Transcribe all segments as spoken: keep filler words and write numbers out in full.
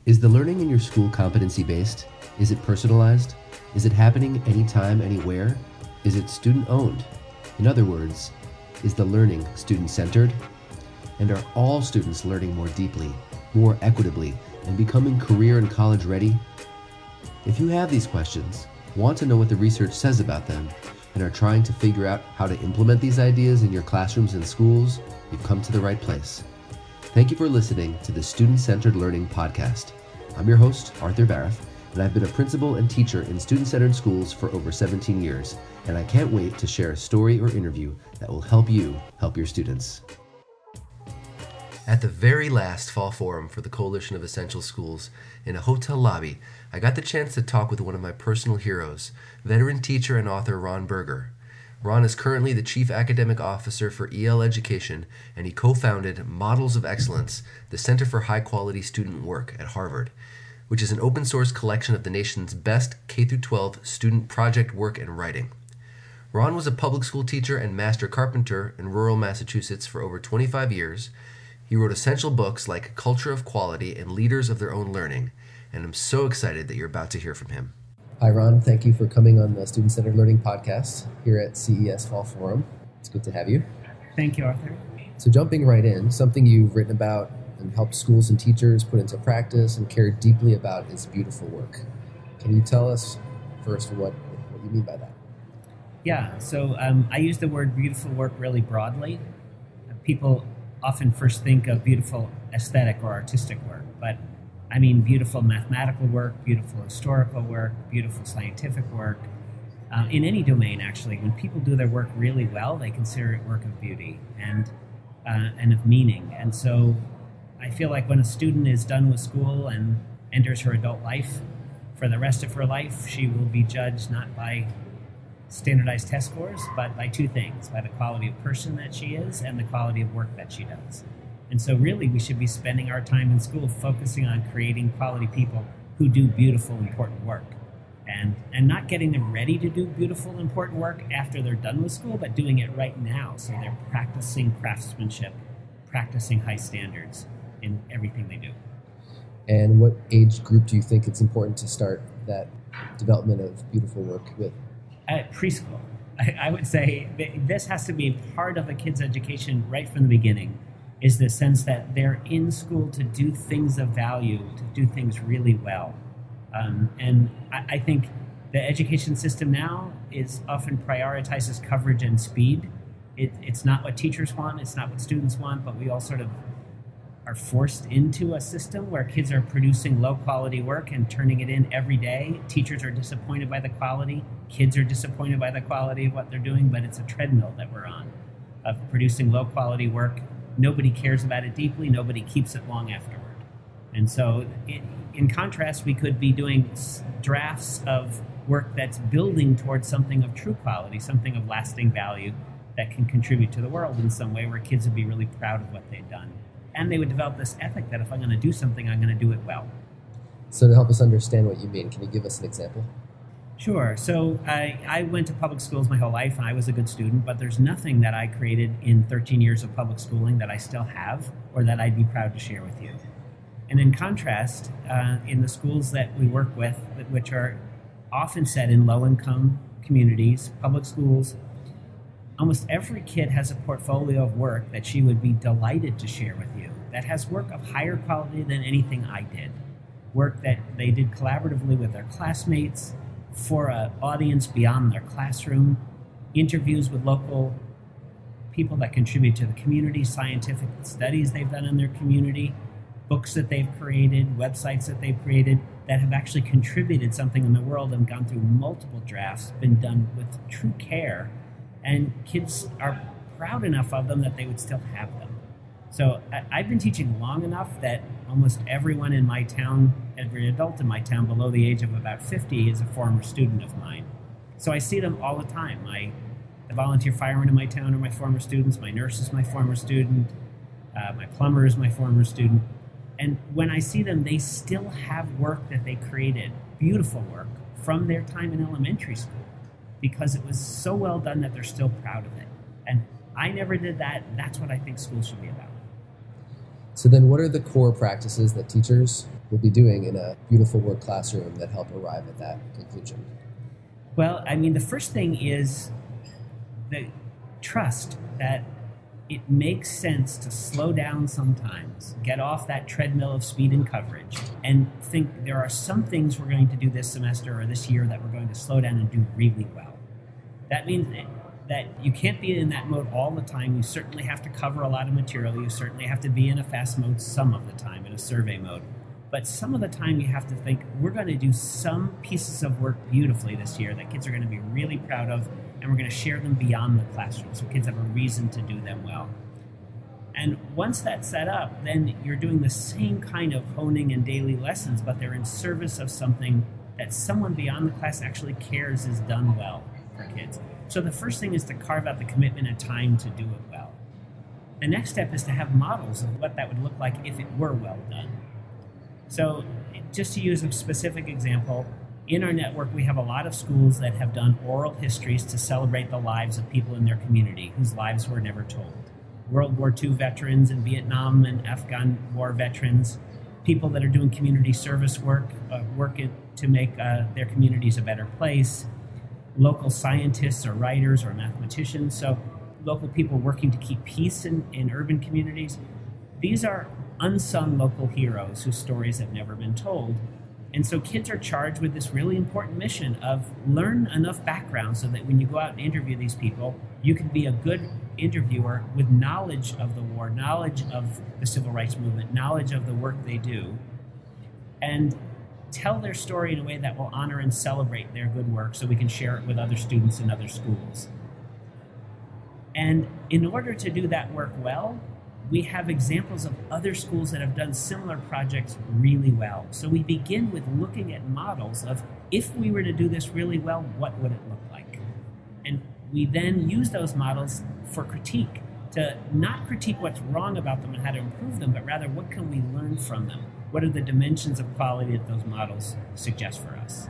Is the learning in your school competency-based? Is it personalized? Is it happening anytime, anywhere? Is it student-owned? In other words, is the learning student-centered? And are all students learning more deeply, more equitably, and becoming career and college ready? If you have these questions, want to know what the research says about them, and are trying to figure out how to implement these ideas in your classrooms and schools, you've come to the right place. Thank you for listening to the Student-Centered Learning Podcast. I'm your host, Arthur Bareth, and I've been a principal and teacher in student-centered schools for over seventeen years, and I can't wait to share a story or interview that will help you help your students. At the very last Fall Forum for the Coalition of Essential Schools, in a hotel lobby, I got the chance to talk with one of my personal heroes, veteran teacher and author Ron Berger. Ron is currently the Chief Academic Officer for E L Education, and he co-founded Models of Excellence, the Center for High-Quality Student Work at Harvard, which is an open-source collection of the nation's best K through twelve student project work and writing. Ron was a public school teacher and master carpenter in rural Massachusetts for over twenty-five years. He wrote essential books like Culture of Quality and Leaders of Their Own Learning, and I'm so excited that you're about to hear from him. Hi, Ron. Thank you for coming on the Student-Centered Learning Podcast here at C E S Fall Forum. It's good to have you. Thank you, Arthur. So jumping right in, something you've written about and helped schools and teachers put into practice and care deeply about is beautiful work. Can you tell us first what, what you mean by that? Yeah, so um, I use the word beautiful work really broadly. People often first think of beautiful aesthetic or artistic work, but I mean beautiful mathematical work, beautiful historical work, beautiful scientific work. Uh, in any domain, actually, when people do their work really well, they consider it work of beauty and uh, and of meaning. And so I feel like when a student is done with school and enters her adult life, for the rest of her life, she will be judged not by standardized test scores, but by two things, by the quality of person that she is and the quality of work that she does. And so really we should be spending our time in school focusing on creating quality people who do beautiful, important work. And and not getting them ready to do beautiful, important work after they're done with school, but doing it right now. So they're practicing craftsmanship, practicing high standards in everything they do. And what age group do you think it's important to start that development of beautiful work with? At preschool. I, I would say this has to be part of a kid's education right from the beginning, is the sense that they're in school to do things of value, to do things really well. Um, and I, I think the education system now is often prioritizes coverage and speed. It, it's not what teachers want, it's not what students want, but we all sort of are forced into a system where kids are producing low quality work and turning it in every day. Teachers are disappointed by the quality, kids are disappointed by the quality of what they're doing, but it's a treadmill that we're on of producing low quality work. Nobody cares about it deeply, nobody keeps it long afterward. And so it, in contrast, we could be doing drafts of work that's building towards something of true quality, something of lasting value that can contribute to the world in some way where kids would be really proud of what they've done. And they would develop this ethic that if I'm going to do something, I'm going to do it well. So to help us understand what you mean, can you give us an example? Sure. So I, I went to public schools my whole life, and I was a good student, but there's nothing that I created in thirteen years of public schooling that I still have or that I'd be proud to share with you. And in contrast, uh, in the schools that we work with, which are often set in low-income communities, public schools, almost every kid has a portfolio of work that she would be delighted to share with you that has work of higher quality than anything I did. Work that they did collaboratively with their classmates, for an audience beyond their classroom, interviews with local people that contribute to the community, scientific studies they've done in their community, books that they've created, websites that they've created that have actually contributed something in the world and gone through multiple drafts, been done with true care. And kids are proud enough of them that they would still have them. So I've been teaching long enough that almost everyone in my town, every adult in my town below the age of about fifty is a former student of mine. So I see them all the time. My, the volunteer firemen in my town are my former students. My nurse is my former student. Uh, my plumber is my former student. And when I see them, they still have work that they created, beautiful work, from their time in elementary school, because it was so well done that they're still proud of it. And I never did that. That's what I think school should be about. So then what are the core practices that teachers will be doing in a beautiful work classroom that help arrive at that conclusion? Well, I mean, the first thing is the trust that it makes sense to slow down sometimes, get off that treadmill of speed and coverage, and think there are some things we're going to do this semester or this year that we're going to slow down and do really well. That means that you can't be in that mode all the time. You certainly have to cover a lot of material. You certainly have to be in a fast mode some of the time, in a survey mode. But some of the time you have to think, we're going to do some pieces of work beautifully this year that kids are going to be really proud of, and we're going to share them beyond the classroom so kids have a reason to do them well. And once that's set up, then you're doing the same kind of honing and daily lessons, but they're in service of something that someone beyond the class actually cares is done well for kids. So the first thing is to carve out the commitment and time to do it well. The next step is to have models of what that would look like if it were well done. So just to use a specific example, in our network we have a lot of schools that have done oral histories to celebrate the lives of people in their community whose lives were never told. World War Two veterans and Vietnam and Afghan war veterans, people that are doing community service work, uh, working to make uh, their communities a better place, local scientists or writers or mathematicians, so local people working to keep peace in, in urban communities. These are unsung local heroes whose stories have never been told. And so kids are charged with this really important mission of learn enough background so that when you go out and interview these people, you can be a good interviewer with knowledge of the war, knowledge of the civil rights movement, knowledge of the work they do, and tell their story in a way that will honor and celebrate their good work so we can share it with other students in other schools. And in order to do that work well, we have examples of other schools that have done similar projects really well. So we begin with looking at models of, if we were to do this really well, what would it look like? And we then use those models for critique, to not critique what's wrong about them and how to improve them, but rather what can we learn from them? What are the dimensions of quality that those models suggest for us?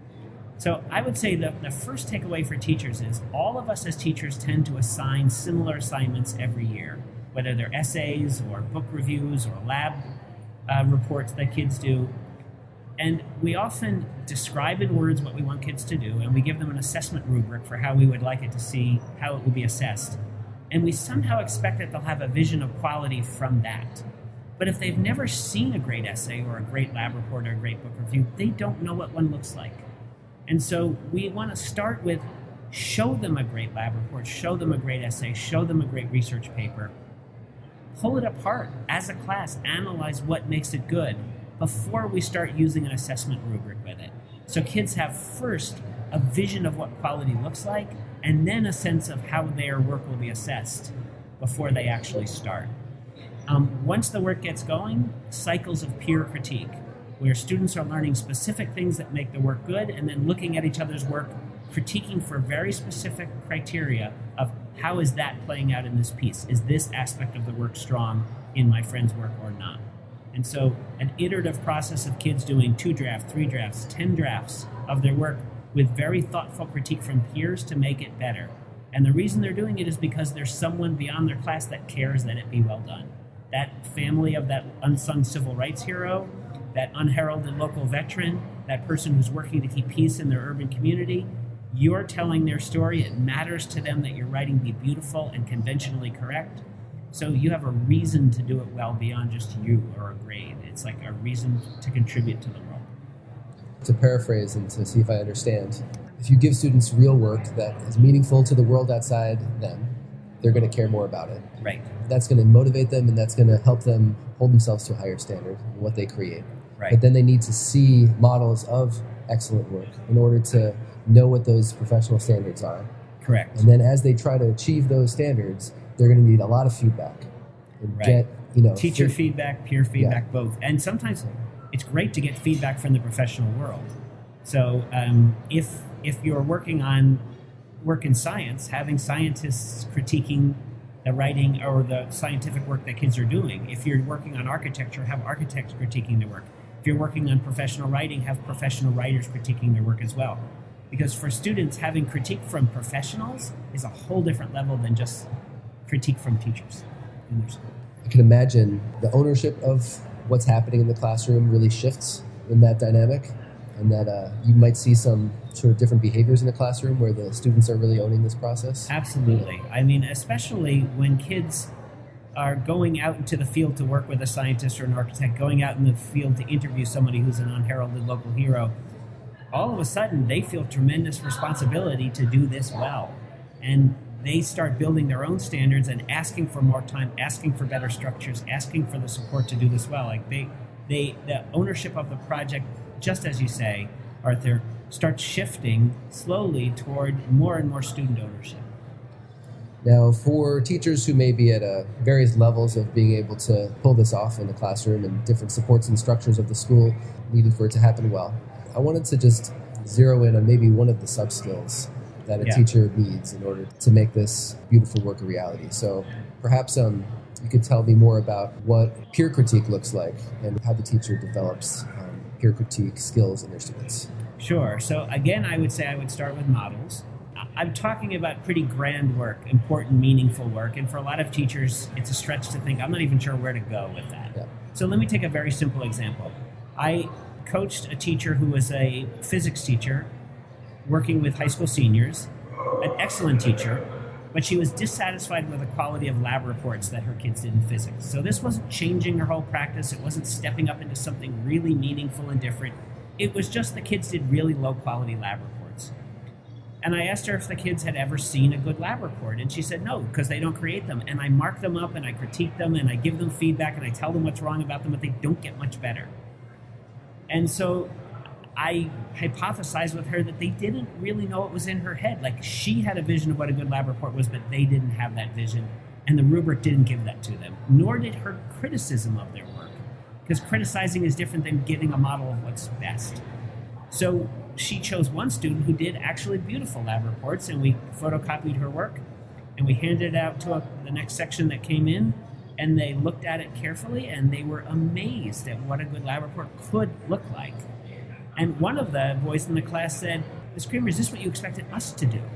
So I would say that the first takeaway for teachers is all of us as teachers tend to assign similar assignments every year, whether they're essays or book reviews or lab uh, reports that kids do. And we often describe in words what we want kids to do, and we give them an assessment rubric for how we would like it to see, how it would be assessed. And we somehow expect that they'll have a vision of quality from that. But if they've never seen a great essay or a great lab report or a great book review, they don't know what one looks like. And so we want to start with show them a great lab report, show them a great essay, show them a great research paper, pull it apart as a class, analyze what makes it good before we start using an assessment rubric with it. So kids have first a vision of what quality looks like, and then a sense of how their work will be assessed before they actually start. Um, once the work gets going, cycles of peer critique, where students are learning specific things that make the work good, and then looking at each other's work, critiquing for very specific criteria of how is that playing out in this piece? Is this aspect of the work strong in my friend's work or not? And so an iterative process of kids doing two drafts, three drafts, ten drafts of their work with very thoughtful critique from peers to make it better. And the reason they're doing it is because there's someone beyond their class that cares that it be well done. That family of that unsung civil rights hero, that unheralded local veteran, that person who's working to keep peace in their urban community, you're telling their story. It matters to them that your writing be beautiful and conventionally correct. So you have a reason to do it well beyond just you or a grade. It's like a reason to contribute to the world. To paraphrase and to see if I understand, if you give students real work that is meaningful to the world outside them, they're going to care more about it. Right. That's going to motivate them, and that's going to help them hold themselves to a higher standard in what they create. Right. But then they need to see models of excellent work in order to know what those professional standards are. Correct. And then as they try to achieve those standards, they're going to need a lot of feedback. And right. get, you know, teacher fi- feedback, peer feedback, yeah. both. And sometimes it's great to get feedback from the professional world. So um, if if you're working on work in science, having scientists critiquing the writing or the scientific work that kids are doing. If you're working on architecture, have architects critiquing their work. If you're working on professional writing, have professional writers critiquing their work as well. Because for students, having critique from professionals is a whole different level than just critique from teachers in their school. I can imagine the ownership of what's happening in the classroom really shifts in that dynamic, and that uh, you might see some sort of different behaviors in the classroom where the students are really owning this process. Absolutely. I mean, especially when kids are going out into the field to work with a scientist or an architect, going out in the field to interview somebody who's an unheralded local hero, all of a sudden they feel tremendous responsibility to do this well. And they start building their own standards and asking for more time, asking for better structures, asking for the support to do this well. Like they, they, the ownership of the project, just as you say, Arthur, starts shifting slowly toward more and more student ownership. Now, for teachers who may be at uh, various levels of being able to pull this off in the classroom and different supports and structures of the school needed for it to happen well, I wanted to just zero in on maybe one of the sub-skills that a yeah. teacher needs in order to make this beautiful work a reality. So perhaps um, you could tell me more about what peer critique looks like and how the teacher develops um, peer critique skills in their students. Sure. So again, I would say I would start with models. I'm talking about pretty grand work, important, meaningful work. And for a lot of teachers, it's a stretch to think, I'm not even sure where to go with that. Yeah. So let me take a very simple example. I coached a teacher who was a physics teacher working with high school seniors, an excellent teacher, but she was dissatisfied with the quality of lab reports that her kids did in physics. So this wasn't changing her whole practice. It wasn't stepping up into something really meaningful and different. It was just the kids did really low quality lab reports. And I asked her if the kids had ever seen a good lab report. And she said no, because they don't create them. And I mark them up and I critique them and I give them feedback and I tell them what's wrong about them, but they don't get much better. And so I hypothesized with her that they didn't really know what was in her head. Like she had a vision of what a good lab report was, but they didn't have that vision. And the rubric didn't give that to them, nor did her criticism of their work. Because criticizing is different than giving a model of what's best. So she chose one student who did actually beautiful lab reports, and we photocopied her work, and we handed it out to a, the next section that came in, and they looked at it carefully, and they were amazed at what a good lab report could look like. And one of the boys in the class said, Miz Kramer, is this what you expected us to do?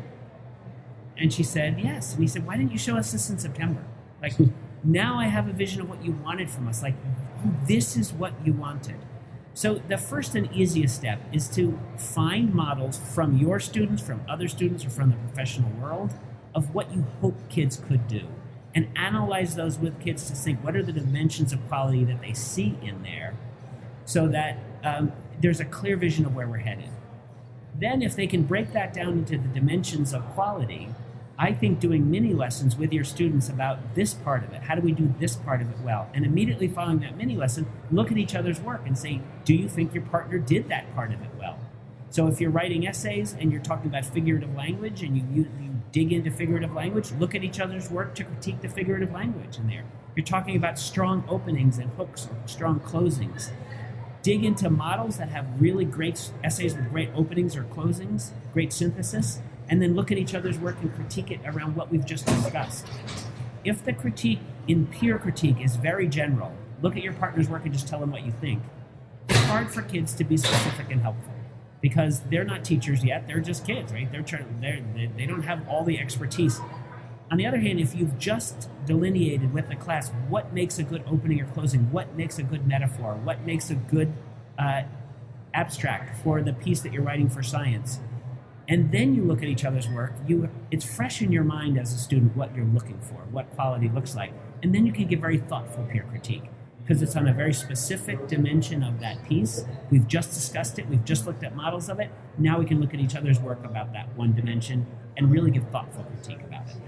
And she said, yes. And he said, why didn't you show us this in September? Like, now I have a vision of what you wanted from us. Like, this is what you wanted. So the first and easiest step is to find models from your students, from other students, or from the professional world of what you hope kids could do. And analyze those with kids to think, what are the dimensions of quality that they see in there, so that um, there's a clear vision of where we're headed. Then if they can break that down into the dimensions of quality, I think doing mini lessons with your students about this part of it, how do we do this part of it well? And immediately following that mini lesson, look at each other's work and say, do you think your partner did that part of it well? So if you're writing essays and you're talking about figurative language and you, you, you dig into figurative language, look at each other's work to critique the figurative language in there. You're talking about strong openings and hooks or strong closings. Dig into models that have really great essays with great openings or closings, great synthesis, and then look at each other's work and critique it around what we've just discussed. If the critique in peer critique is very general, look at your partner's work and just tell them what you think, it's hard for kids to be specific and helpful because they're not teachers yet, they're just kids, right? They're trying, they're, they they don't have all the expertise. On the other hand, if you've just delineated with the class what makes a good opening or closing, what makes a good metaphor, what makes a good uh, abstract for the piece that you're writing for science, and then you look at each other's work, you it's fresh in your mind as a student what you're looking for, what quality looks like. And then you can give very thoughtful peer critique because it's on a very specific dimension of that piece. We've just discussed it. We've just looked at models of it. Now we can look at each other's work about that one dimension and really give thoughtful critique about it.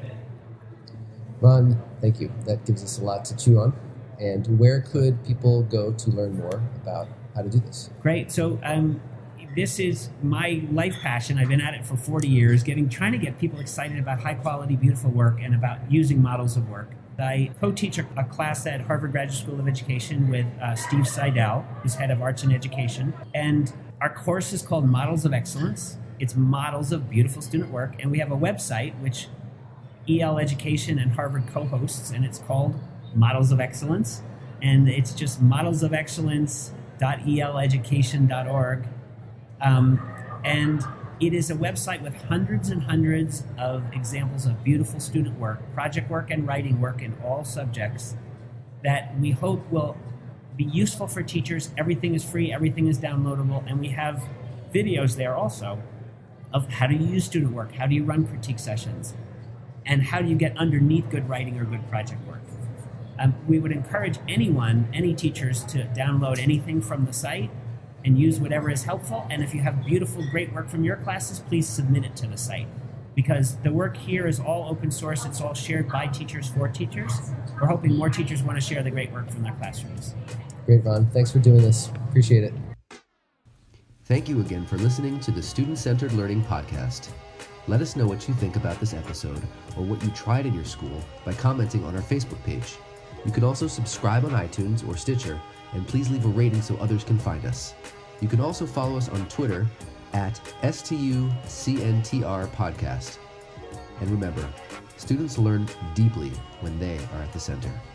Ron, thank you. That gives us a lot to chew on. And where could people go to learn more about how to do this? Great. So um, this is my life passion. I've been at it for forty years, getting trying to get people excited about high quality, beautiful work and about using models of work. I co-teach a, a class at Harvard Graduate School of Education with uh, Steve Seidel, who's head of arts and education. And our course is called Models of Excellence. It's models of beautiful student work. And we have a website, which E L Education and Harvard co-hosts, and it's called Models of Excellence. And it's just models of excellence dot e l education dot org. Um, and it is a website with hundreds and hundreds of examples of beautiful student work, project work and writing work in all subjects. that we hope will be useful for teachers. Everything is free, everything is downloadable, and we have videos there also of how do you use student work, how do you run critique sessions, and how do you get underneath good writing or good project work. Um, we would encourage anyone, any teachers, to download anything from the site and use whatever is helpful. And if you have beautiful, great work from your classes, please submit it to the site. Because the work here is all open source. It's all shared by teachers for teachers. We're hoping more teachers want to share the great work from their classrooms. Great, Ron. Thanks for doing this. Appreciate it. Thank you again for listening to the Student-Centered Learning Podcast. Let us know what you think about this episode or what you tried in your school by commenting on our Facebook page. You can also subscribe on iTunes or Stitcher, and please leave a rating so others can find us. You can also follow us on Twitter at S T U C N T R Podcast. And remember, students learn deeply when they are at the center.